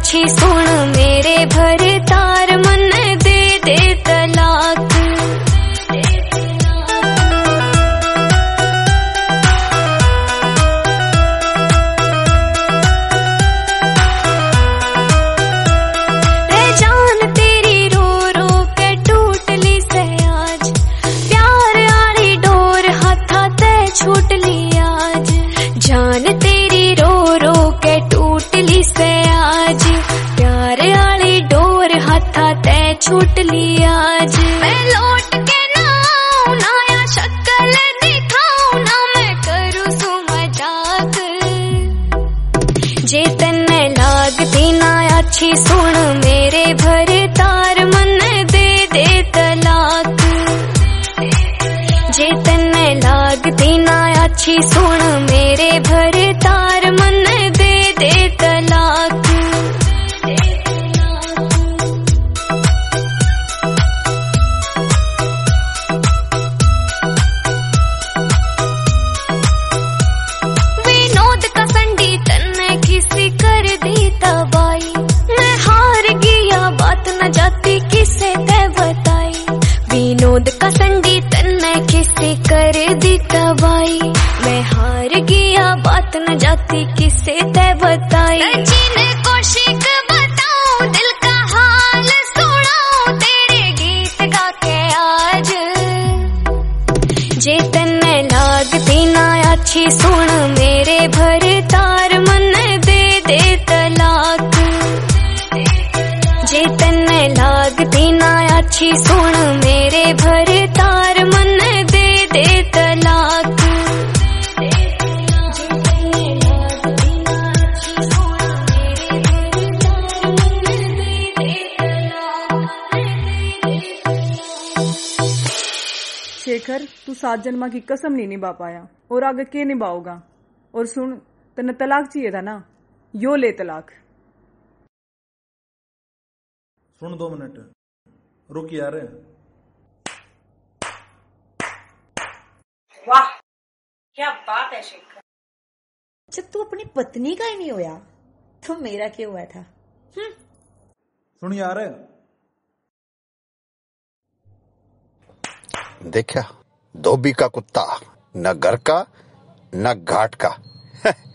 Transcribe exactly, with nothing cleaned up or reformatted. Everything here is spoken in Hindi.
अच्छी सुन मेरे भरे तार मन दे दे तलाक। रे जान तेरी रो रो के टूट ली से आज, प्यार आली डोर हाथा ते छूट ली आज। जान तेरी रो रो के टूट ली से आज, प्यार आली डोर हाथा ते छूट ली आज। मैं लौट के ना आऊं ना या शक्ल दिखाऊं ना मैं करूं सु मजाक। जे तन्ने लागती ना अच्छी सुन मेरे भरे तार मन दे दे तलाक। जे तन्ने लागती ना अच्छी सुन मेरे भरे तार मन दे दे तलाक। विनोद का संडी तन्ने किसी कर दी तबाही, मैं हार गया बात न जाती किसे ते बताई। विनोद का संडी तन्ने किसी कर दी तबाही, मैं हार गया बात न जाती किसे ते बताई। सचिन कौशिक बताऊं दिल का हाल सुनाऊं तेरे गीत गा के आज। जे तन्ने लागती ना अच्छी सुन मेरे भरे तार मन दे दे तलाक। जे तन्ने लागती ना अच्छी सुन मेरे भरे तार मन दे दे तलाक। शेखर, तू सात जन्मा की कसम नहीं निभा पाया और आगे के निभाओगा। और सुन, तने तलाक चाहिए था ना, यो ले तलाक। सुन दो मिनट रुक यार। वाह क्या बात है शेखर। जब तू अपनी पत्नी का ही नहीं होया तो मेरा क्यों हुआ था? सुन यार, देखा धोबी का कुत्ता, न घर का न घाट का।